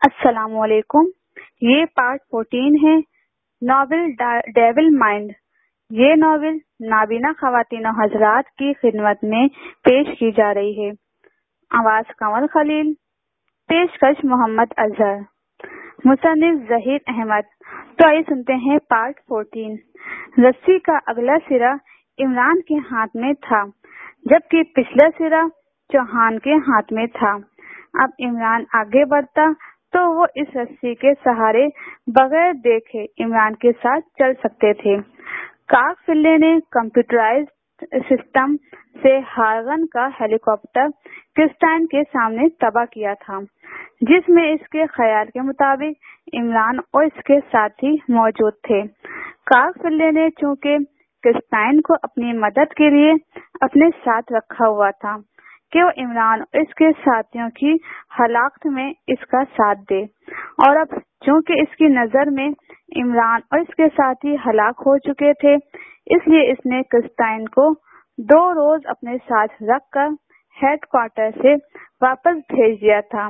السلام علیکم. یہ پارٹ 14 ہے ناول ڈیول مائنڈ. یہ ناول نابینا خواتین و حضرات کی خدمت میں پیش کی جا رہی ہے. آواز قمر خلیل، پیشکش محمد اظہر، مصنف ظہیر احمد. تو آئیے سنتے ہیں پارٹ 14. رسی کا اگلا سرا عمران کے ہاتھ میں تھا، جبکہ پچھلا سرا چوہان کے ہاتھ میں تھا. اب عمران آگے بڑھتا تو وہ اس رسی کے سہارے بغیر دیکھے عمران کے ساتھ چل سکتے تھے. کاک فلے نے کمپیوٹرائزڈ سسٹم سے ہارگن کا ہیلی کاپٹر کرسٹائن کے سامنے تباہ کیا تھا، جس میں اس کے خیال کے مطابق عمران اور اس کے ساتھی موجود تھے. کاک فلے نے چونکہ کرسٹائن کو اپنی مدد کے لیے اپنے ساتھ رکھا ہوا تھا کہ وہ عمران اور اس کے ساتھیوں کی ہلاکت میں اس کا ساتھ دے، اور اب چونکہ اس کی نظر میں عمران اور اس کے ساتھی ہلاک ہو چکے تھے، اس لیے اس نے کرسٹائن کو 2 روز اپنے ساتھ رکھ کر ہیڈ کوارٹر سے واپس بھیج دیا تھا.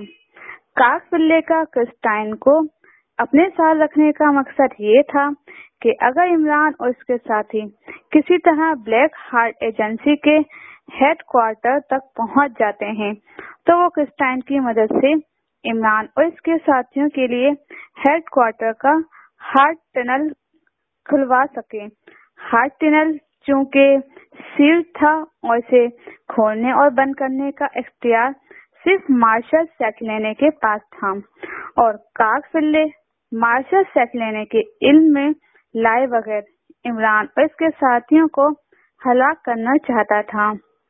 کاک فلے کا کرسٹائن کو اپنے ساتھ رکھنے کا مقصد یہ تھا کہ اگر عمران اور اس کے ساتھی کسی طرح بلیک ہارٹ ایجنسی کے ہیڈ کوارٹر تک پہنچ جاتے ہیں تو وہ کرسٹائن کی مدد سے عمران اور اس کے ساتھیوں کے لیے ہیڈ کوارٹر کا ہارٹ ٹنل کھلوا سکیں. ہارٹ ٹنل چونکہ سیل تھا اور اسے کھولنے اور بند کرنے کا اختیار صرف مارشل سیکلینے کے پاس تھا، اور کاک فلے مارشل سیکلینے کے علم میں لائے بغیر عمران اور اس کے ساتھیوں کو ہلاک کرنا چاہتا تھا.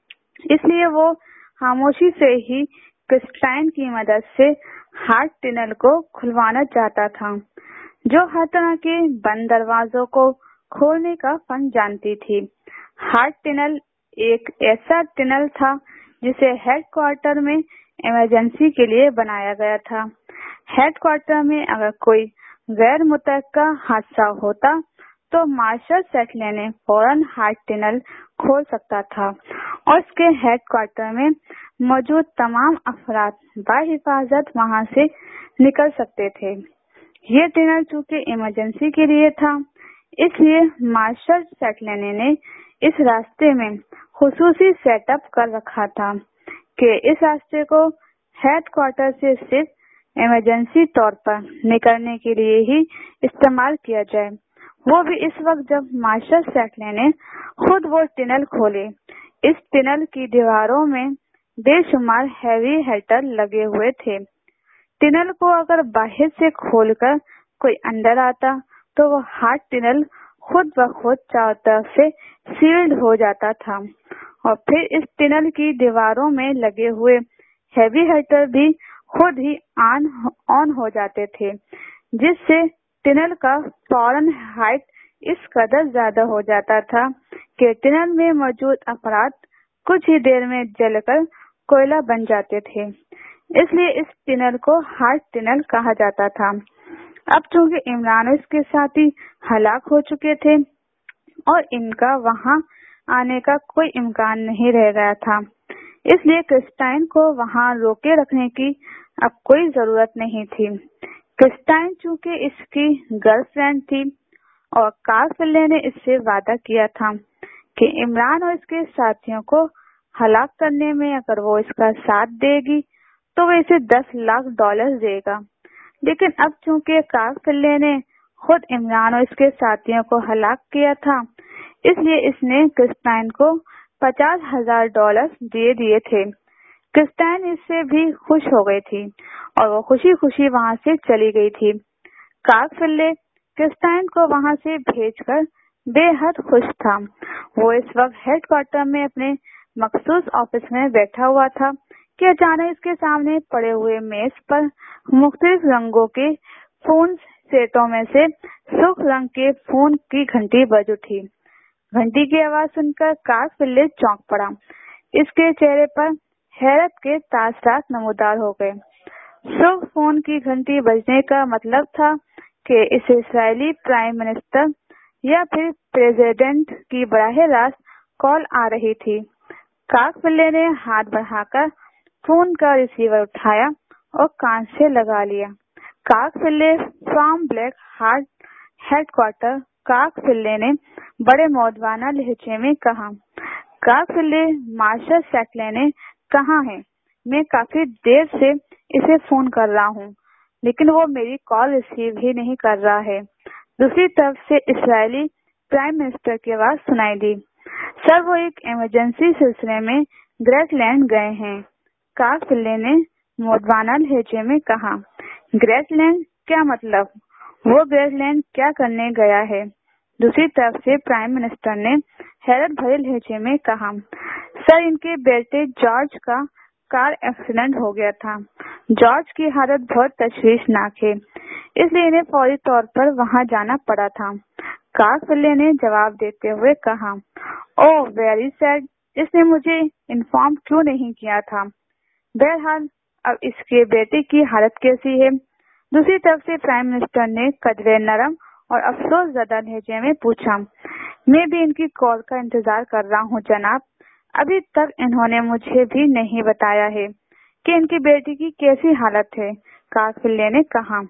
اس لیے وہ خاموشی سے ہی کرسٹائن کی مدد سے ہارٹ ٹنل کو کھلوانا چاہتا تھا، جو ہر طرح کے بند دروازوں کو کھولنے کا فن جانتی تھی. ہارٹ ٹنل ایک ایسا ٹنل تھا جسے ہیڈ کوارٹر میں ایمرجنسی کے لیے بنایا گیا تھا. ہیڈ کوارٹر میں اگر کوئی غیر متوقع حادثہ ہوتا تو مارشل سیکلینے فوراً ہارٹ ٹنل کھول سکتا تھا اور اس کے ہیڈ کوارٹر میں موجود تمام افراد بحفاظت وہاں سے نکل سکتے تھے. یہ ٹنل چونکہ ایمرجنسی کے لیے تھا، اس لیے مارشل سیکلینے نے اس راستے میں خصوصی سیٹ اپ کر رکھا تھا کہ اس راستے کو ہیڈ کوارٹر سے صرف ایمرجنسی طور پر نکلنے کے لیے ہی استعمال کیا جائے، وہ بھی اس وقت جب مارشل سیکلینے خود وہ ٹنل کھولے. اس ٹنل کی دیواروں میں بے شمار ہیوی ہیٹر لگے ہوئے تھے. ٹنل کو اگر باہر سے کھول کر کوئی اندر آتا تو وہ ہارٹ ٹنل خود بخود چاروں طرف سے سیلڈ ہو جاتا تھا، اور پھر اس ٹنل کی دیواروں میں لگے ہوئے ہیوی ہیٹر بھی خود ہی آن ہو جاتے تھے، جس سے ٹنل کا فوراً ہائٹ اس قدر زیادہ ہو جاتا تھا کہ ٹنل میں موجود افراد کچھ ہی دیر میں جل کر کوئلہ بن جاتے تھے. اس لیے اس ٹنل کو ہارٹ ٹنل کہا جاتا تھا. اب چونکہ عمران اور اس کے ساتھی ہلاک ہو چکے تھے اور ان کا وہاں آنے کا کوئی امکان نہیں رہ گیا تھا، اس لیے کرسٹائن کو وہاں روکے رکھنے کی اب کوئی ضرورت نہیں تھی. کرسٹائن چونکہ اس کی گرل فرینڈ تھی اور کاک فلے نے اس سے وعدہ کیا تھا کہ عمران اور اس کے ساتھیوں کو ہلاک کرنے میں اگر وہ اس کا ساتھ دے گی تو وہ اسے $10 لاکھ دے گا. لیکن اب چونکہ کاک فلے نے خود عمران اور اس کے ساتھیوں کو ہلاک کیا تھا، اس لیے اس نے کرسٹائن کو $50,000 دے دیے تھے. کرسٹائن اس سے بھی خوش ہو گئی تھی اور وہ خوشی خوشی وہاں سے چلی گئی تھی. کاک فلے کرسٹائن کو وہاں سے بھیج کر بے حد خوش تھا. وہ اس وقت ہیڈ کوارٹر میں اپنے مخصوص آفس میں بیٹھا ہوا تھا کہ اچانک اس کے سامنے پڑے ہوئے میز پر مختلف رنگوں کے فون سیٹوں میں سے سرخ رنگ کے فون کی گھنٹی بج اٹھی. گھنٹی کی آواز سن کر کاک فلے چونک پڑا. اس کے چہرے پر حیرت کے تاثرات نمودار ہو گئے. سرخ فون کی گھنٹی بجنے کا مطلب تھا کہ اس اسرائیلی پرائم منسٹر یا پھر پریزیڈنٹ کی براہ راست کال آ رہی تھی. کاک فلے نے ہاتھ بڑھا کر فون کا ریسیور اٹھایا اور کان سے لگا لیا. काकफिल्ले फ्रॉम ब्लैक हार्ट हेडक्वार्टर। काकफिल्ले ने बड़े मौजवाना लहजे में कहा। काकफिल्ले, मार्शल सैकले कहाँ है? मैं काफी देर से इसे फोन कर रहा हूँ, लेकिन वो मेरी कॉल रिसीव ही नहीं कर रहा है। दूसरी तरफ से इजरायली प्राइम मिनिस्टर की आवाज सुनाई दी। सर, वो एक इमरजेंसी सिलसिले में ग्रेटलैंड गए हैं। काकफिल्ले ने मौजवाना लहजे में कहा। ग्रेटलैंड? क्या मतलब? वो ग्रेटलैंड क्या करने गया है? दूसरी तरफ से प्राइम मिनिस्टर ने हैरत भरे लहजे में कहा। सर, इनके बेटे जॉर्ज का कार एक्सीडेंट हो गया था। जॉर्ज की हालत बहुत तशवीशनाक है, इसलिए इन्हें फौरी तौर पर वहां जाना पड़ा था। काकफिल्ले ने जवाब देते हुए कहा। Oh, very sad. इसने मुझे इन्फॉर्म क्यों नहीं किया था? बहरहाल, अब इसके बेटे की हालत कैसी है? दूसरी तरफ से प्राइम मिनिस्टर ने कदरे नरम और अफसोस ज़दा लहजे में पूछा। मैं भी इनकी कॉल का इंतजार कर रहा हूँ जनाब। अभी तक इन्होंने मुझे भी नहीं बताया है कि इनकी बेटी की कैसी हालत है। काकफिल्ले ने कहा।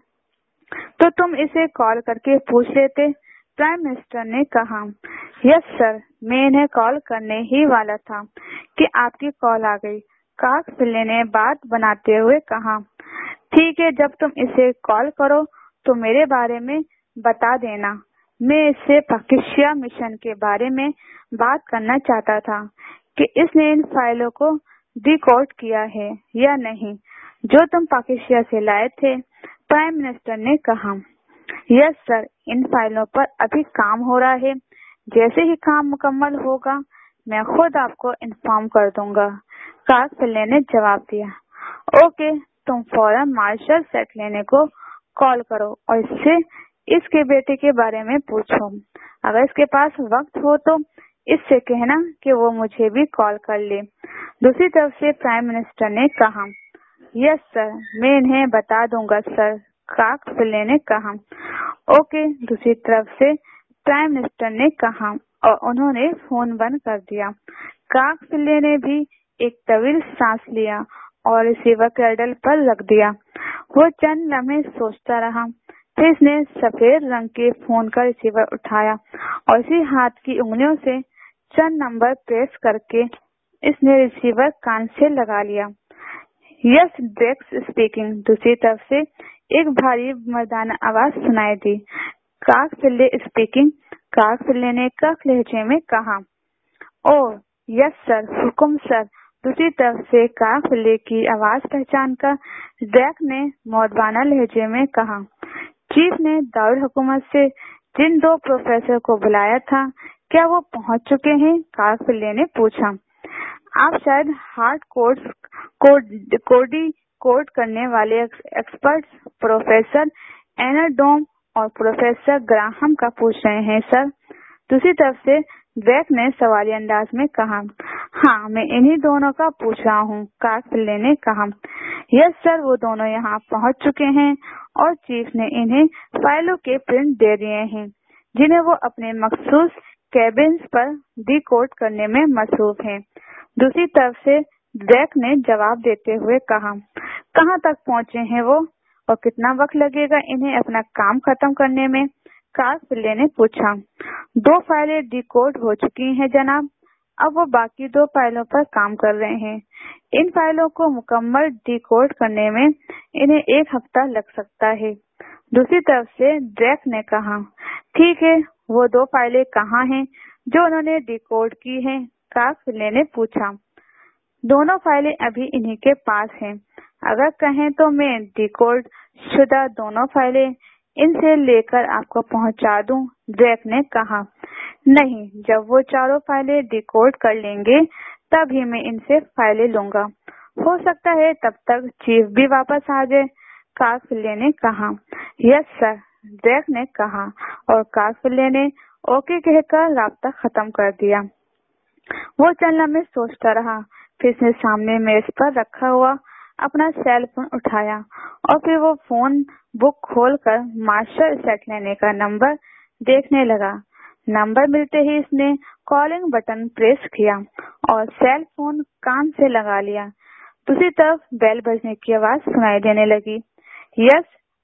तो तुम इसे कॉल करके पूछ लेते, प्राइम मिनिस्टर ने कहा। यस सर, मैं इन्हें कॉल करने ही वाला था कि आपकी कॉल आ गई। काकफिल्ले ने बात बनाते हुए कहा। ठीक है, जब तुम इसे कॉल करो तो मेरे बारे में बता देना। मैं इससे पाकिस्तान मिशन के बारे में बात करना चाहता था कि इसने इन फाइलों को डिकोड किया है या नहीं जो तुम पाकिस्तान से लाए थे। प्राइम मिनिस्टर ने कहा। यस सर, इन फाइलों पर अभी काम हो रहा है। जैसे ही काम मुकम्मल होगा मैं खुद आपको इन्फॉर्म कर दूंगा। काकफिल्ले ने जवाब दिया। ओके, तुम फौरन मार्शल सैकले को कॉल करो और इससे इसके बेटे के बारे में पूछो। अगर इसके पास वक्त हो तो इससे कहना कि वो मुझे भी कॉल कर ले। दूसरी तरफ से प्राइम मिनिस्टर ने कहा। यस सर, मैं इन्हें बता दूंगा सर, काकफिल्ले ने कहा। ओके, दूसरी तरफ से प्राइम मिनिस्टर ने कहा और उन्होंने फोन बंद कर दिया। काकफिल्ले ने भी एक तवील सांस लिया और रिसीवर क्रैडल पर रख दिया। वो चंद लम्हे सोचता रहा, फिर इसने सफेद रंग के फोन का रिसीवर उठाया और इसी हाथ की उंगलियों से चंद नंबर प्रेस करके इसने रिसीवर कान से लगा लिया। Yes, Drakes speaking. दूसरी तरफ से एक भारी मर्दाना आवाज सुनाई दी। काकफिल्ले स्पीकिंग। काकफिल्ले ने कड़क लहजे में कहा। ओह यस सर, हुकुम सर। दूसरी तरफ से काकफिल्ले की आवाज पहचान कर ड्रैक ने मौजवाना लहजे में कहा। चीफ ने दारुल हुकूमत से जिन दो प्रोफेसर को बुलाया था, क्या वो पहुंच चुके हैं? काकफिल्ले ने पूछा। आप शायद हार्ट कोड करने वाले एक्सपर्ट प्रोफेसर एनाडोम और प्रोफेसर ग्राहम का पूछ रहे हैं सर। दूसरी तरफ से ड्रैक ने सवालिया अंदाज में कहा। हाँ, मैं इन्हीं दोनों का पूछ रहा हूँ, काकफिल्ले ने कहा। यस सर, वो दोनों यहाँ पहुँच चुके हैं और चीफ ने इन्हें फाइलों के प्रिंट दे दिए हैं जिन्हें वो अपने मखसूस कैबिन्स पर डिकोड करने में मसरूफ हैं। दूसरी तरफ से ड्रैक ने जवाब देते हुए कहा। कहाँ तक पहुँचे हैं वो और कितना वक्त लगेगा इन्हें अपना काम खत्म करने में? काकफिल्ले ने पूछा। 2 फाइलें डिकोड हो चुकी हैं जनाब, अब वो बाकी 2 फाइलों पर काम कर रहे हैं। इन फाइलों को मुकम्मल डिकोड करने में इन्हें 1 हफ्ता लग सकता है। दूसरी तरफ से ड्रैक ने कहा। ठीक है, वो 2 फाइलें कहाँ हैं जो उन्होंने डिकोड की हैं? काकफिल्ले ने पूछा। दोनों फाइलें अभी इन्हीं के पास हैं। अगर कहें तो मैं डिकोड शुदा दोनों फाइलें इनसे लेकर आपको पहुंचा दूं, ड्रैक ने कहा। नहीं, जब वो चारों फाइलें डिकोड कर लेंगे तभी मैं इनसे फाइलें लूंगा। हो सकता है तब तक चीफ भी वापस आ जाए, काकफिल्ले ने कहा। यस सर, ड्रैक ने कहा और काकफिल्ले ने ओके कहकर राब्ता खत्म कर दिया। वो चंद लम्हे सोचता रहा, फिर उसने सामने मेज पर रखा हुआ अपना सेल फोन उठाया और फिर वो फोन बुक खोलकर मार्शल सैकले का नंबर देखने लगा। नंबर मिलते ही इसने कॉलिंग बटन प्रेस किया और सेल फोन कान से लगा लिया। दूसरी तरफ बेल बजने की आवाज सुनाई देने लगी। यस,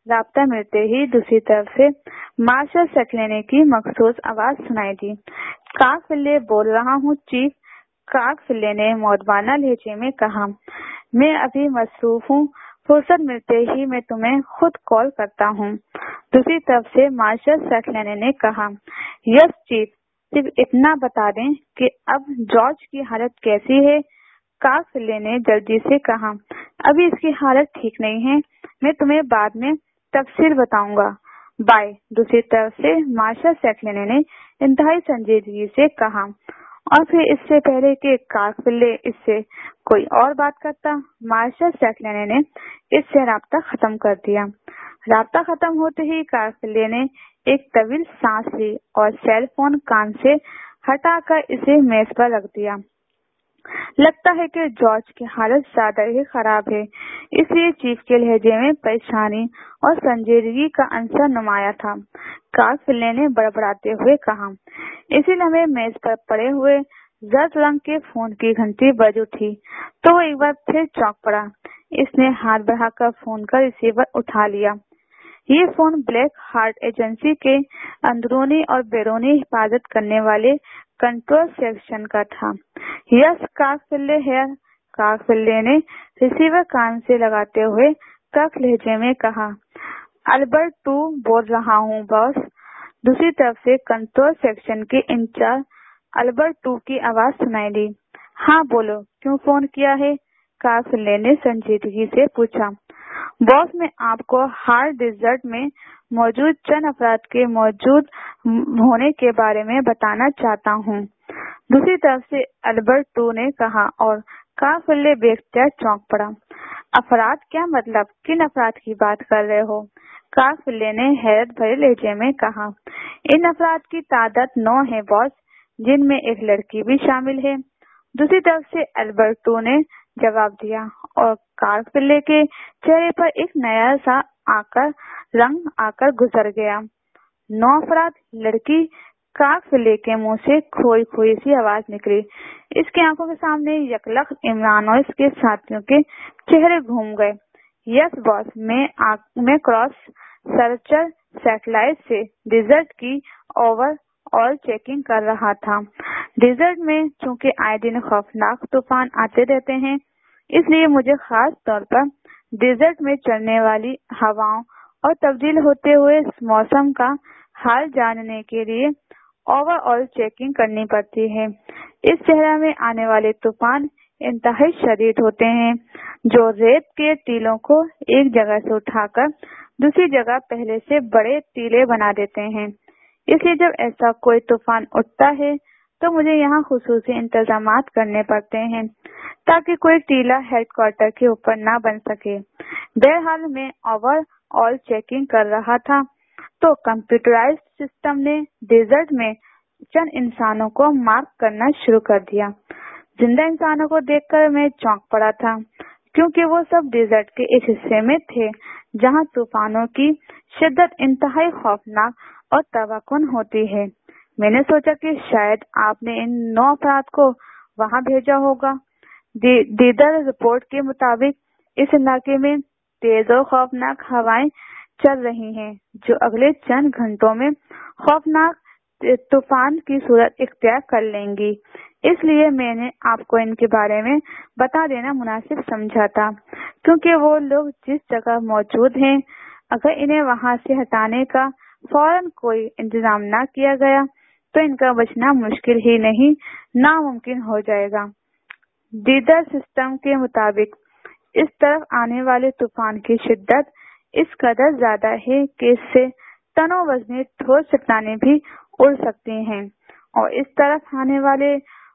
रابता मिलते ही दूसरी तरफ से मार्शल सेक्लेने की मखसूस आवाज सुनाई दी। काकफिल्ले बोल रहा हूँ चीफ। काकफिल्ले ने मौजबाना लहजे में कहा। मैं अभी मसरूफ हूँ, फुर्सत मिलते ही मैं तुम्हें खुद कॉल करता हूँ। दूसरी तरफ से मार्शल सेक्लेने ने कहा, यस चीफ, सिर्फ इतना बता दें कि अब जॉर्ज की हालत कैसी है। काकफिल्ले ने जल्दी से कहा, अभी इसकी हालत ठीक नहीं है, मैं तुम्हें बाद में तफसील बताऊंगा, बाय। दूसरी तरफ से मार्शल सेक्लेने ने इंतहाई संजीदगी से कहा और फिर इससे पहले कि काकफिल्ले इससे कोई और बात करता, मार्शल सेक्लेने ने इससे राब्ता खत्म कर दिया। राब्ता खत्म होते ही काकफिल्ले ने एक तवील सांस ली और सेल फोन कान से हटाकर इसे मेज पर रख दिया। लगता है कि जॉर्ज की हालत ज्यादा ही खराब है, इसलिए चीफ के लहजे में परेशानी और संजीदगी का अंसर नुमाया था। काकफिल्ले ने बड़बड़ाते हुए कहा। इसी लम्हे मेज पर पड़े हुए जर्द रंग के फोन की घंटी बज उठी तो वो एक बार फिर चौंक पड़ा। इसने हाथ बढ़ाकर फोन का रिसीवर उठा लिया। ये फोन ब्लैक हार्ट एजेंसी के अंदरूनी और बैरूनी हिफाजत करने वाले कंट्रोल सेक्शन का था। यस काकफिल्ले है, काकफिल्ले ने रिसीवर कान से लगाते हुए कड़क लहजे में कहा। अल्बर्ट 2 बोल रहा हूँ बॉस। दूसरी तरफ से कंट्रोल सेक्शन के इंचार्ज अल्बर्ट 2 की आवाज सुनाई दी। हाँ बोलो, क्यों फोन किया है? काकफिल्ले ने संजीदगी से पूछा। बॉस, मैं आपको हार्ड डिजर्ट में मौजूद चंद अफराद के मौजूद होने के बारे में बताना चाहता हूँ, दूसरी तरफ से अल्बर्ट 2 ने कहा और काकफिल्ले बेख्तियार चौंक पड़ा। अफराद क्या मतलब? किन अफराद की बात कर रहे हो? काकफिल्ले ने हैरत भरे लहजे में कहा। इन अफराद की तादाद 9 है बॉस, जिनमें एक लड़की भी शामिल है, दूसरी तरफ से अल्बर्ट 2 ने जवाब दिया और काकफिल्ले के चेहरे पर एक नया सा रंग आकर गुजर गया। 9 अफराद, लड़की? काकफिल्ले के मुंह से खोई खोई सी आवाज निकली। इसकी आंखों के सामने यकलख इमरान और इसके साथियों के चेहरे घूम गए। यस बॉस, मैं क्रॉस सर्चर सैटेलाइट से डिजर्ट की ओवरऑल चेकिंग कर रहा था। डिजर्ट में चूंकि आए दिन खौफनाक तूफान आते रहते हैं, इसलिए मुझे खास तौर पर डिजर्ट में चलने वाली हवाओं और तब्दील होते हुए मौसम का हाल जानने के लिए ओवरऑल चेकिंग करनी पड़ती है। इस सहरा में आने वाले तूफान इंतहाई शदीद होते हैं, जो रेत के टीलों को एक जगह से उठाकर दूसरी जगह पहले से बड़े टीले बना देते हैं। इसलिए जब ऐसा कोई तूफान उठता है तो मुझे यहाँ खुसूसी इंतजामात करने पड़ते हैं ताकि कोई टीला हेडक्वार्टर के ऊपर ना बन सके। बहरहाल मैं ओवरऑल चेकिंग कर रहा था तो कंप्यूटराइज्ड सिस्टम ने डेजर्ट में चंद इंसानों को मार्क करना शुरू कर दिया। जिंदा इंसानों को देखकर मैं चौंक पड़ा था, क्योंकि वो सब डेजर्ट के इस हिस्से में थे जहाँ तूफानों की शिद्दत इंतहाई खौफनाक और तबाहकुन होती है। मैंने सोचा कि शायद आपने इन 9 अफराद को वहाँ भेजा होगा। दीदर रिपोर्ट के मुताबिक इस इलाके में तेज और खौफनाक हवाएं चल रही हैं, जो अगले चंद घंटों में खौफनाक तूफान की सूरत इख्तियार कर लेंगी। इसलिए मैंने आपको इनके बारे में बता देना मुनासिब समझा था, क्योंकि वो लोग जिस जगह मौजूद हैं, अगर इन्हें वहां से हटाने का फौरन कोई इंतजाम ना किया गया तो इनका बचना मुश्किल ही नहीं, नामुमकिन हो जाएगा। दीदर सिस्टम के मुताबिक इस तरफ आने वाले तूफान की शिद्दत इस कदर ज्यादा है कि इससे टनों वजनी ठोस चट्टानें भी उड़ सकती हैं और इस तरफ आने वाले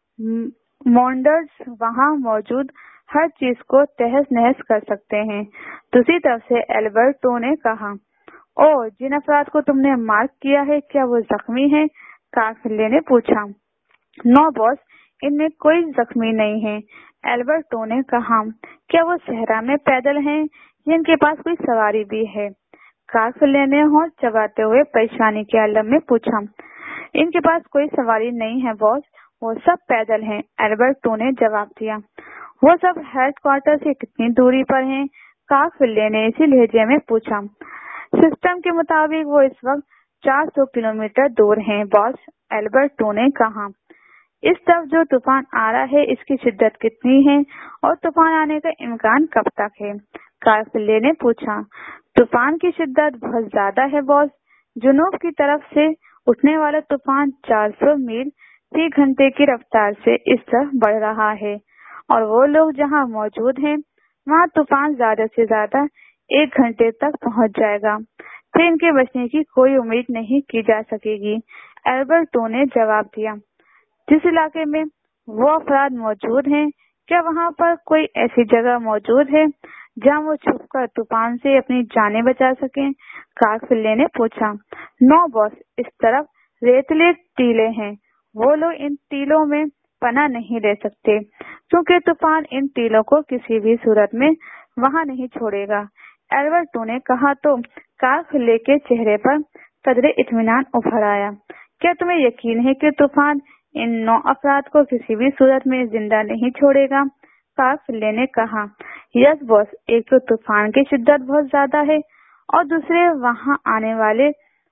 मॉन्डर्स वहां मौजूद हर चीज को तहस नहस कर सकते हैं। दूसरी तरफ से एल्बर्ट 2 ने कहा, ओ, जिन अफराद को तुमने मार्क किया है, क्या वो जख्मी है? काकफिल्ले ने पूछा। नो बॉस, इनमें कोई जख्मी नहीं है, एल्बर्ट 2 ने कहा। क्या वो सहरा में पैदल हैं या इनके पास कोई सवारी भी है? काकफिल्ले ने होंठ चबाते हुए परेशानी के आलम में पूछा। इनके पास कोई सवारी नहीं है बॉस, वो सब पैदल हैं, एल्बर्ट 2 ने जवाब दिया। वो सब हेडक्वार्टर से कितनी दूरी पर हैं? काकफिल्ले ने इसी लहजे में पूछा। سسٹم کے مطابق وہ اس وقت 400 کلومیٹر دور ہیں بوس، البرٹو نے کہا۔ اس طرف جو طوفان آ رہا ہے اس کی شدت کتنی ہے اور طوفان آنے کا امکان کب تک ہے؟ کارفلے نے پوچھا۔ طوفان کی شدت بہت زیادہ ہے باس، جنوب کی طرف سے اٹھنے والا طوفان 400 میل فی گھنٹے کی رفتار سے اس طرف بڑھ رہا ہے اور وہ لوگ جہاں موجود ہیں وہاں طوفان زیادہ سے زیادہ 1 گھنٹے تک پہنچ جائے گا، پھر ان کے بچنے کی کوئی امید نہیں کی جا سکے گی، البرٹو نے جواب دیا۔ جس علاقے میں وہ افراد موجود ہیں کیا وہاں پر کوئی ایسی جگہ موجود ہے جہاں وہ چھپ کر طوفان سے اپنی جانیں بچا سکیں؟ کارفلے نے پوچھا۔ نو باس، اس طرف ریتلے ٹیلے ہیں، وہ لوگ ان ٹیلوں میں پناہ نہیں لے سکتے کیونکہ طوفان ان ٹیلوں کو کسی بھی صورت میں وہاں نہیں چھوڑے گا، البرٹو نے کہا۔ تو کارفلے کے چہرے پر قدرے اطمینان ابھر آیا۔ کیا تمہیں یقین ہے کہ طوفان ان 9 افراد کو کسی بھی صورت میں زندہ نہیں چھوڑے گا؟ کارفلے نے کہا۔ یس باس، ایک تو طوفان کی شدت بہت زیادہ ہے اور دوسرے وہاں آنے والے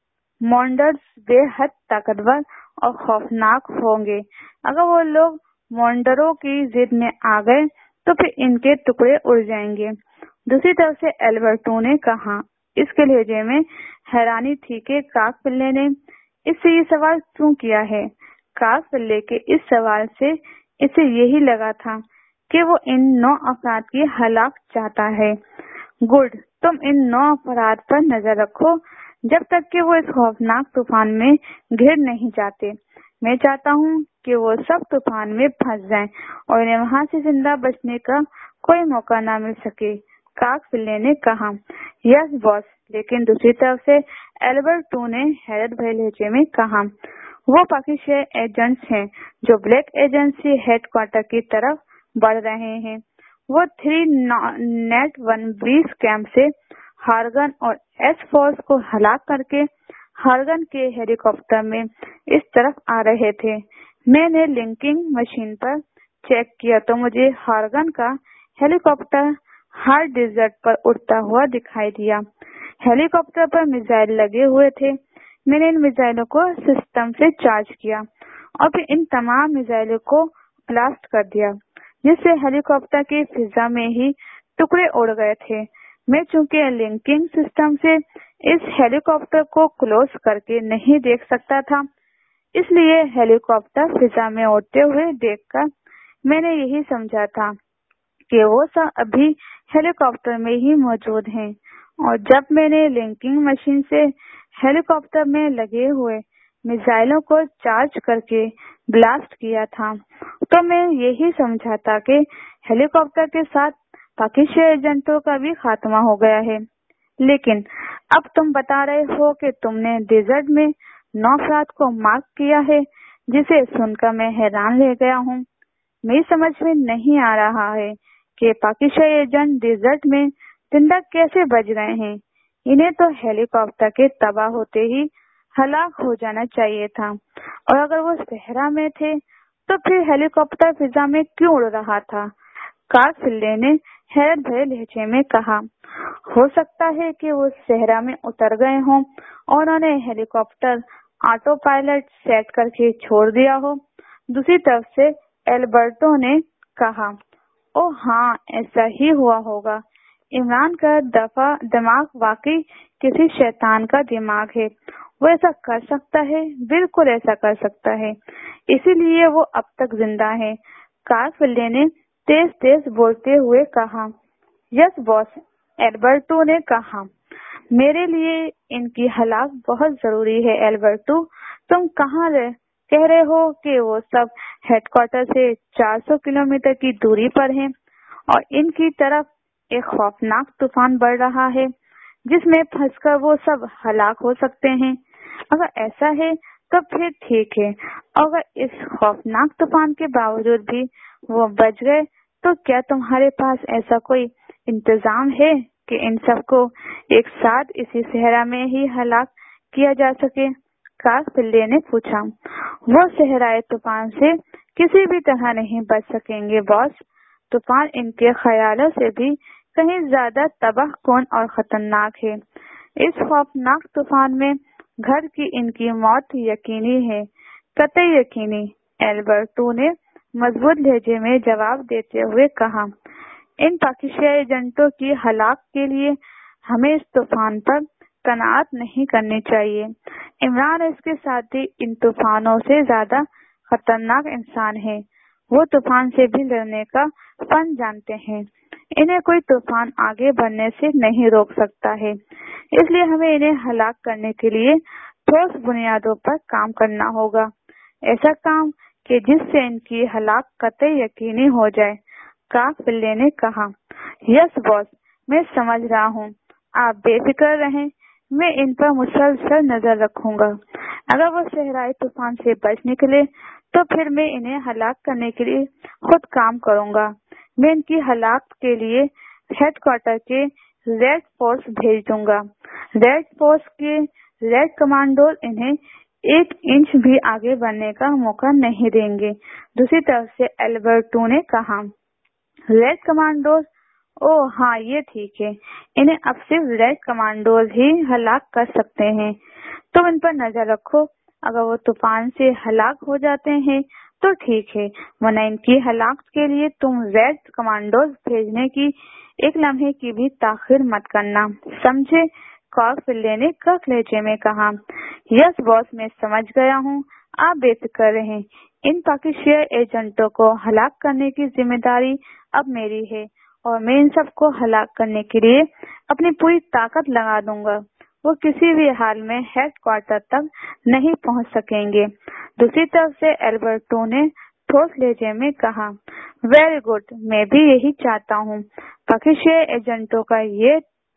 مونسٹرز بے حد طاقتور اور خوفناک ہوں گے۔ اگر وہ لوگ مونسٹروں کی زد میں آ گئے تو پھر ان کے ٹکڑے اڑ جائیں گے، دوسری طرف سے البرٹو نے کہا۔ اس کے لہجے میں حیرانی تھی کہ کارفلے نے اس سے یہ سوال کیوں کیا ہے۔ کارفلے کے اس سوال سے اسے یہی لگا تھا کہ وہ ان 9 افراد کی ہلاک چاہتا ہے۔ گڈ، تم ان 9 افراد پر نظر رکھو جب تک کہ وہ اس خوفناک طوفان میں گر نہیں جاتے۔ میں چاہتا ہوں کہ وہ سب طوفان میں پھنس جائیں اور انہیں وہاں سے زندہ بچنے کا کوئی موقع نہ مل سکے، کارفلے نے کہا۔ یس باس، لیکن دوسری طرف سے البرٹو نے حیرت بھرے لہجے میں کہا، وہ پاکستانی ایجنٹس ہیں جو بلیک ایجنسی ہیڈ کوارٹر کی طرف بڑھ رہے ہیں۔ وہ 3 نیٹ 1 بیس کیمپ سے ہارگن اور ایس فورس کو ہلاک کر کے ہارگن کے ہیلی کاپٹر میں اس طرف آ رہے تھے۔ میں نے لنکنگ مشین پر چیک کیا تو مجھے ہارگن کا ہیلی کاپٹر ہر ڈیزرٹ پر اڑتا ہوا دکھائی دیا۔ ہیلی کاپٹر پر میزائل لگے ہوئے تھے۔ میں نے ان میزائلوں کو سسٹم سے چارج کیا اور پھر ان تمام میزائلوں کو بلاسٹ کر دیا جس سے ہیلی کاپٹر کی فضا میں ہی ٹکڑے اڑ گئے تھے۔ میں چونکہ لنکنگ سسٹم سے اس ہیلی کاپٹر کو کلوز کر کے نہیں دیکھ سکتا تھا، اس لیے ہیلی کاپٹر فضا میں اڑتے ہوئے دیکھ کر میں نے یہی سمجھا تھا کہ وہ سب ابھی ہیلی کاپٹر میں ہی موجود ہیں، اور جب میں نے لنکنگ مشین سے ہیلی کاپٹر میں لگے ہوئے میزائلوں کو چارج کر کے بلاسٹ کیا تھا تو میں یہی سمجھا تھا کہ ہیلی کاپٹر کے ساتھ پاکستانی ایجنٹوں کا بھی خاتمہ ہو گیا ہے، لیکن اب تم بتا رہے ہو کہ تم نے ڈیزرٹ میں 9 افراد کو مارک کیا ہے، جسے سن کر میں حیران رہ گیا ہوں۔ میری سمجھ میں نہیں آ رہا ہے کہ پاکستانی ایجنٹ ڈیزرٹ میں زندہ کیسے بچ گئے ہیں۔ انہیں تو ہیلی کاپٹر کے تباہ ہوتے ہی ہلاک ہو جانا چاہیے تھا، اور اگر وہ صحرا میں تھے تو پھر ہیلی کاپٹر فضا میں کیوں اڑ رہا تھا؟ کارفلے نے حیرت بھرے لہجے میں کہا۔ ہو سکتا ہے کہ وہ صحرا میں اتر گئے ہوں اور انہوں نے helicopter autopilot set کر کے چھوڑ دیا ہو، دوسری طرف سے البرٹو نے کہا۔ او ہاں، ایسا ہی ہوا ہوگا۔ عمران کا دماغ واقعی کسی شیطان کا دماغ ہے، وہ ایسا کر سکتا ہے، بالکل ایسا کر سکتا ہے، اسی لیے وہ اب تک زندہ ہے، کارفلے نے تیز تیز بولتے ہوئے کہا۔ یس باس، البرٹو نے کہا۔ میرے لیے ان کی ہلاک بہت ضروری ہے البرٹو، تم کہہ رہے ہو کہ وہ سب ہیڈ کوارٹر سے 400 کلومیٹر کی دوری پر ہیں اور ان کی طرف ایک خوفناک طوفان بڑھ رہا ہے جس میں پھنس کر وہ سب ہلاک ہو سکتے ہیں۔ اگر ایسا ہے تو پھر ٹھیک ہے، اگر اس خوفناک طوفان کے باوجود بھی وہ بچ گئے تو کیا تمہارے پاس ایسا کوئی انتظام ہے کہ ان سب کو ایک ساتھ اسی صحرا میں ہی ہلاک کیا جا سکے؟ کارفلے نے پوچھا۔ وہ صحرائے طوفان سے کسی بھی طرح نہیں بچ سکیں گے باس، طوفان ان کے خیالوں سے بھی کہیں زیادہ تباہ کن اور خطرناک ہے۔ इस खौफनाक तूफान में घर की इनकी मौत यकीनी है, कतई यकीनी, एल्बर्टो ने मजबूत लहजे में जवाब देते हुए कहा। इन पाकिस्तानी एजेंटों की हलाक के लिए हमें इस तूफान पर कनात नहीं करनी चाहिए। इमरान और इसके साथी इन तूफानों से ज्यादा खतरनाक इंसान हैं। वो तूफान से भी लड़ने का फन जानते हैं। इन्हें कोई तूफान आगे बढ़ने से नहीं रोक सकता है, इसलिए हमें इन्हें हलाक करने के लिए ठोस बुनियादों पर काम करना होगा, ऐसा काम कि जिससे इनकी हलाक कतई यकीनी हो जाए। काकपिल्ले ने कहा। यस बॉस, मैं समझ रहा हूँ, आप बेफिक्र रहें, मैं इन पर मुसलसल नजर रखूंगा। अगर वो सहराई तूफान से बच निकले तो फिर मैं इन्हें हलाक करने के लिए खुद काम करूंगा। मैं इनकी हलाक के लिए हेडक्वार्टर के रेड फोर्स भेज दूंगा। रेड फोर्स के रेड कमांडोज इन्हें 1 इंच भी आगे बढ़ने का मौका नहीं देंगे। दूसरी तरफ से एल्बर्टो ने कहा। Red commandos? ओह हाँ, ये ठीक है, इन्हें अब सिर्फ रेड कमांडोज ही हलाक कर सकते हैं। तुम इन पर नजर रखो, अगर वो तूफान से हलाक हो जाते हैं तो ठीक है, वरना इनकी हलाक के लिए तुम रेड कमांडोज भेजने की एक लम्हे की भी ताखिर मत करना, समझे? काकपिल्ले ने कड़क लहजे में कहा। यस बॉस, मैं समझ गया हूँ, आप बेफिक्र रहें। इन पाकिस्तानी एजेंटों को हलाक करने की जिम्मेदारी अब मेरी है और मैं इन सबको हलाक करने के लिए अपनी पूरी ताकत लगा दूंगा। वो किसी भी हाल में हेडक्वार्टर तक नहीं पहुंच सकेंगे। दूसरी तरफ से एल्बर्टो ने ठोस लहजे में कहा। वेरी गुड, मैं भी यही चाहता हूँ। पाकिस्तानी एजेंटों का ये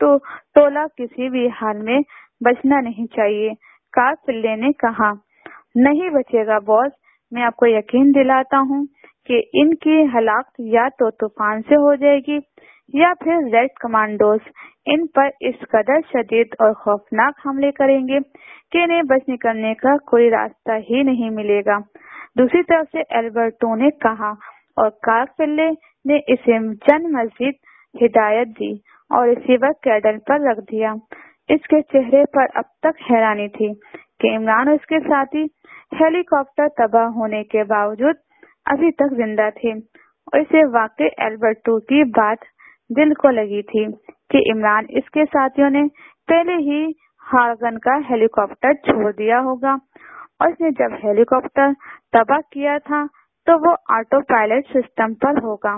टोला किसी भी हाल में बचना नहीं चाहिए। काकपिल्ले ने कहा। नहीं बचेगा बॉस, मैं आपको यकीन दिलाता हूँ कि इनकी हलाक या तो तूफान से हो जाएगी या फिर रेड कमांडोज इन पर इस कदर शदीद और खौफनाक हमले करेंगे कि इन्हें बच निकलने का कोई रास्ता ही नहीं मिलेगा। दूसरी तरफ से एल्बर्टो ने कहा और काकपिल्ले ने इसे जन मस्जिद हिदायत दी और रिसीवर कैडल पर रख दिया। इसके चेहरे पर अब तक हैरानी थी कि इमरान और इसके साथी हेलीकॉप्टर तबाह होने के बावजूद अभी तक जिंदा थे और इसे वाकई एल्बर्टो की बात दिल को लगी थी कि इमरान इसके साथियों ने पहले ही हार्गन का हेलीकॉप्टर छोड़ दिया होगा और इसने जब हेलीकॉप्टर तबाह किया था तो वो ऑटो पायलट सिस्टम पर होगा।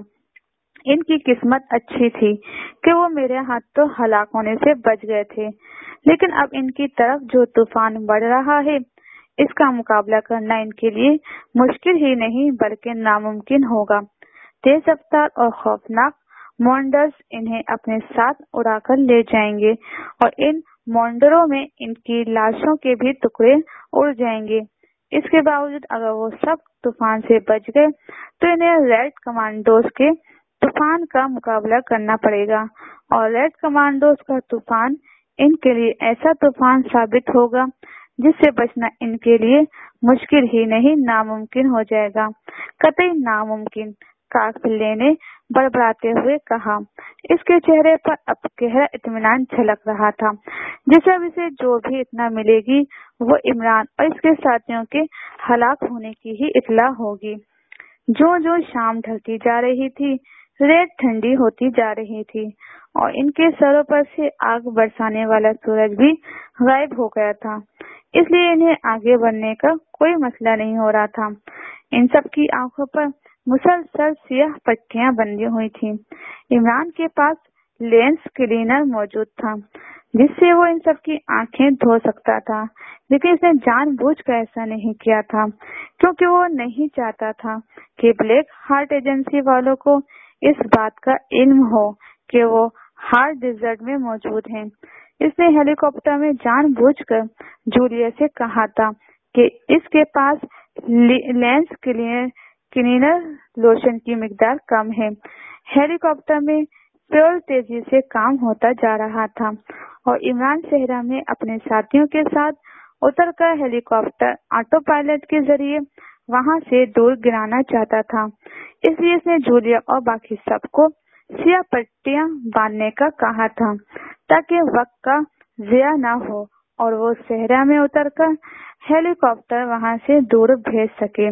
इनकी किस्मत अच्छी थी कि वो मेरे हाथ तो हलाक होने से बच गए थे, लेकिन अब इनकी तरफ जो तूफान बढ़ रहा है इसका मुकाबला करना इनके लिए मुश्किल ही नहीं बल्कि नामुमकिन होगा। तेज रफ्तार और खौफनाक मॉन्डर्स इन्हें अपने साथ उड़ाकर ले जाएंगे और इन मॉन्डरों में इनकी लाशों के भी टुकड़े उड़ जाएंगे। इसके बावजूद अगर वो सब तूफान से बच गए तो इन्हें रेड कमांडोज के तूफान का मुकाबला करना पड़ेगा और रेड कमांडोज का तूफान इनके लिए ऐसा तूफान साबित होगा जिससे बचना इनके लिए मुश्किल ही नहीं नामुमकिन हो जाएगा, कतई नामुमकिन। काकपिल्ले ने बड़बड़ाते हुए कहा। इसके चेहरे पर अब गहरा इत्मीनान झलक रहा था, जिसे अब इसे जो भी इतना मिलेगी वो इमरान और इसके साथियों के हलाक होने की ही इत्तला होगी। जो जो शाम ढलती जा रही थी, रेत ठंडी होती जा रही थी और इनके सरों पर से आग बरसाने वाला सूरज भी गायब हो गया था, इसलिए इन्हें आगे बढ़ने का कोई मसला नहीं हो रहा था। इन सब की आंखों पर मुसलसल सियाह पट्टियां बंधी हुई थी। इमरान के पास लेंस क्लीनर मौजूद था जिससे वो इन सब की आंखें धो सकता था, लेकिन इसने जानबूझकर ऐसा नहीं किया था क्योंकि वो नहीं चाहता था कि ब्लैक हार्ट एजेंसी वालों को इस बात का इल्म हो कि वो हार्ट डिजर्ट में मौजूद हैं। इसने हेलीकॉप्टर में जानबूझकर जूलिया से कहा था कि इसके पास लेंस क्लीनर लोशन की मिकदार कम है। हेलीकॉप्टर में प्योर तेजी से काम होता जा रहा था और इमरान सहरा में अपने साथियों के साथ उतरकर हेलीकॉप्टर ऑटो पायलट के जरिए वहां से दूर गिराना चाहता था। इसलिए इसने जूलिया और बाकी सबको सियाह पट्टियां बांधने का कहा था ताकि वक्त का ضیاع نہ ہو اور وہ صحرا میں اتر کر ہیلی کاپٹر وہاں سے دور بھیج سکے۔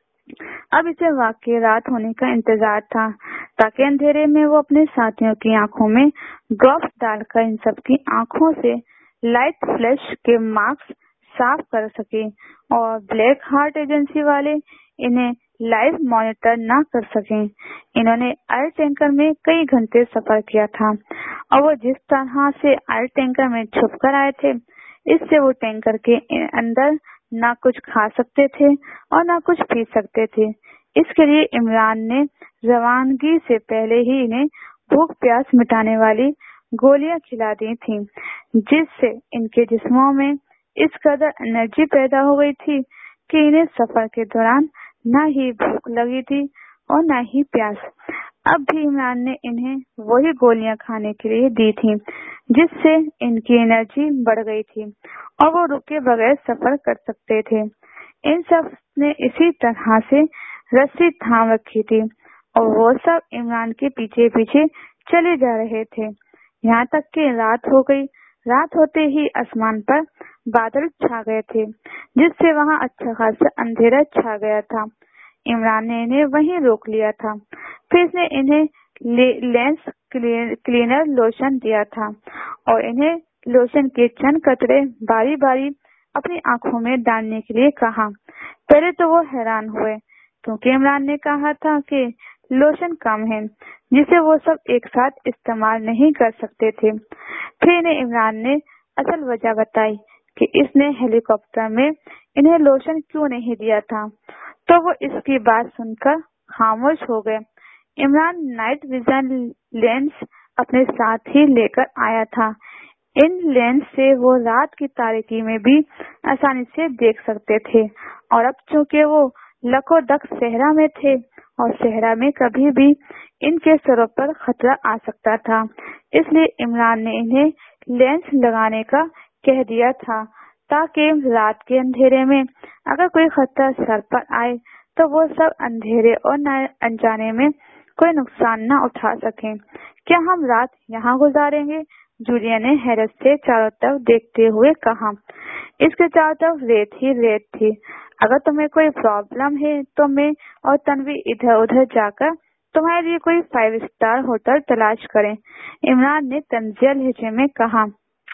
اب اسے واقعی رات ہونے کا انتظار تھا تاکہ اندھیرے میں وہ اپنے ساتھیوں کی آنکھوں میں ڈراپس ڈال کر ان سب کی آنکھوں سے لائٹ فلیش کے مارکس صاف کر سکے اور بلیک ہارٹ ایجنسی والے انہیں لائیو مانیٹر نہ کر سکیں۔ انہوں نے آئل ٹینکر میں کئی گھنٹے سفر کیا تھا اور وہ جس طرح سے آئل ٹینکر میں چھپ کر آئے تھے اس سے وہ ٹینکر کے اندر نہ کچھ کھا سکتے تھے اور نہ کچھ پی سکتے تھے۔ اس کے لیے عمران نے روانگی سے پہلے ہی انہیں بھوک پیاس مٹانے والی گولیاں کھلا دی تھیں، جس سے ان کے جسموں میں اس قدر انرجی پیدا ہو گئی تھی کہ انہیں سفر کے دوران نہ ہی بھوک لگی تھی اور نہ ہی پیاس۔ اب بھی عمران نے انہیں وہی گولیاں کھانے کے لیے دی تھیں جس سے ان کی انرجی بڑھ گئی تھی اور وہ رکے بغیر سفر کر سکتے تھے۔ ان سب نے اسی طرح سے رسی تھام رکھی تھی اور وہ سب عمران کے پیچھے پیچھے چلے جا رہے تھے یہاں تک کہ رات ہو گئی۔ رات ہوتے ہی آسمان پر بادل چھا گئے تھے جس سے وہاں اچھا خاصا اندھیرا چھا گیا تھا۔ عمران نے انہیں وہیں روک لیا تھا، پھر اس نے انہیں لینس کلینر لوشن دیا تھا اور انہیں لوشن کے چند قطرے باری باری اپنی آنکھوں میں ڈالنے کے لیے کہا۔ پہلے تو وہ حیران ہوئے کیونکہ عمران نے کہا تھا کہ لوشن کم ہے جسے وہ سب ایک ساتھ استعمال نہیں کر سکتے تھے۔ پھر انہیں عمران نے اصل وجہ بتائی کہ اس نے ہیلی کاپٹر میں انہیں لوشن کیوں نہیں دیا تھا، تو وہ اس کی بات سن کر خاموش ہو گئے۔ عمران نائٹ ویژن لینس اپنے ساتھ ہی لے کر آیا تھا۔ ان لینس سے وہ رات کی تاریکی میں بھی آسانی سے دیکھ سکتے تھے اور اب چونکہ وہ لکھو دک صحرا میں تھے اور صحرا میں کبھی بھی ان کے سروں پر خطرہ آ سکتا تھا، اس لیے عمران نے انہیں لینس لگانے کا کہہ دیا تھا تاکہ رات کے اندھیرے میں اگر کوئی خطرہ سر پر آئے تو وہ سب اندھیرے اور انجانے میں کوئی نقصان نہ اٹھا سکیں۔ کیا ہم رات یہاں گزاریں گے؟ جولیا نے حیرت سے چاروں طرف دیکھتے ہوئے کہا۔ اس کے چاروں طرف ریت ہی ریت تھی۔ اگر تمہیں کوئی پرابلم ہے تو میں اور تنوی ادھر ادھر جا کر تمہارے لیے کوئی 5 اسٹار ہوٹل تلاش کریں، عمران نے طنزیہ لہجے میں کہا۔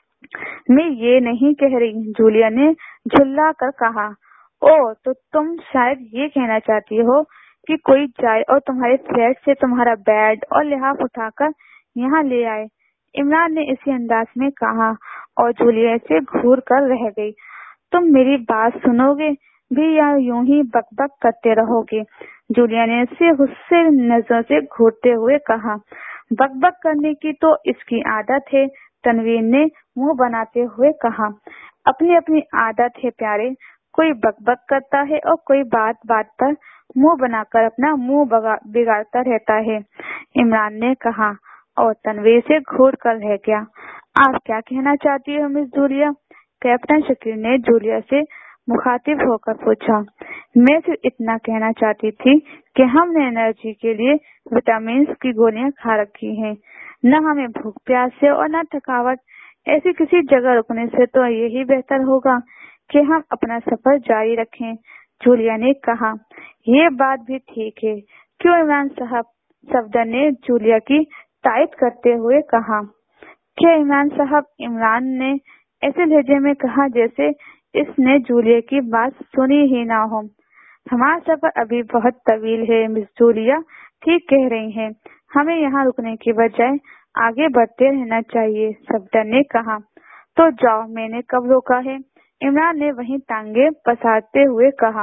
میں یہ نہیں کہہ رہی، جولیا نے جھلا کر کہا۔ او تو تم شاید یہ کہنا چاہتی ہو کہ کوئی جائے اور تمہارے فلیٹ سے تمہارا بیڈ اور لحاف اٹھا کر یہاں لے آئے، عمران نے اسی انداز میں کہا اور جولیا سے گھور کر رہ گئی۔ تم میری بات سنو گے بھی یا یوں ہی بک بک کرتے رہو گے؟ جولیا نے اسے غصے نظروں سے گھورتے ہوئے کہا۔ بک بک کرنے کی تو اس کی عادت ہے، تنویر نے منہ بناتے ہوئے کہا۔ اپنی اپنی عادت ہے پیارے، کوئی بک بک کرتا ہے اور کوئی بات بات پر منہ بنا کر اپنا منہ بگاڑتا رہتا ہے، عمران نے کہا اور تنویر سے گھور کر رہ گیا۔ آپ کیا کہنا چاہتی ہو مس جولیا؟ کیپٹن شکیل نے جولیا سے مخاطب ہو کر پوچھا۔ میں صرف اتنا کہنا چاہتی تھی کہ ہم نے انرجی کے لیے وٹامنس کی گولیاں کھا رکھی ہیں، نہ ہمیں بھوک پیاس سے اور نہ تھکاوٹ۔ ایسی کسی جگہ رکنے سے تو یہی بہتر ہوگا کہ ہم اپنا سفر جاری رکھیں، جولیا نے کہا۔ یہ بات بھی ٹھیک ہے، کیوں عمران صاحب؟ صفدر نے جولیا کی تائید کرتے ہوئے کہا۔ کیا عمران صاحب؟ عمران نے ایسے لہجے میں کہا جیسے اس نے جولیا کی بات سنی ہی نہ ہو۔ ہمارا سفر ابھی بہت طویل ہے، مس جولیا ٹھیک کہہ رہی ہیں، ہمیں یہاں رکنے کی بجائے آگے بڑھتے رہنا چاہیے، صفدر نے کہا۔ تو جاؤ، میں نے کب روکا ہے؟ عمران نے وہیں ٹانگیں پسارتے ہوئے کہا۔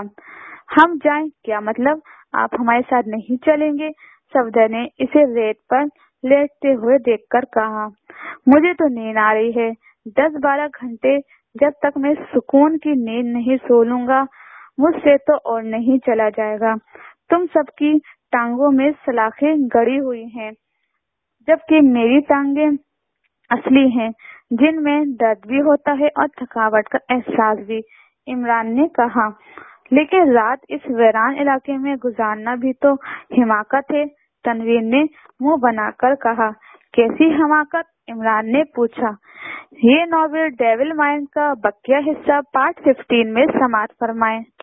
ہم جائیں؟ کیا مطلب؟ آپ ہمارے ساتھ نہیں چلیں گے؟ صفدر نے اسے ریت پر لیٹتے ہوئے دیکھ کر کہا۔ مجھے تو نیند آ رہی ہے، 10-12 گھنٹے جب تک میں سکون کی نیند نہیں سو لوں گا مجھ سے تو اور نہیں چلا جائے گا۔ تم سب کی ٹانگوں میں سلاخیں گڑی ہوئی ہیں جبکہ میری ٹانگیں اصلی ہیں جن میں درد بھی ہوتا ہے اور تھکاوٹ کا احساس بھی، عمران نے کہا۔ لیکن رات اس ویران علاقے میں گزارنا بھی تو حماقت ہے، تنویر نے منہ بنا کر کہا۔ کیسی حماقت! عمران نے پوچھا۔ یہ ناول ڈیول مائنڈ کا بقیہ حصہ پارٹ 15 میں سماعت فرمائیں۔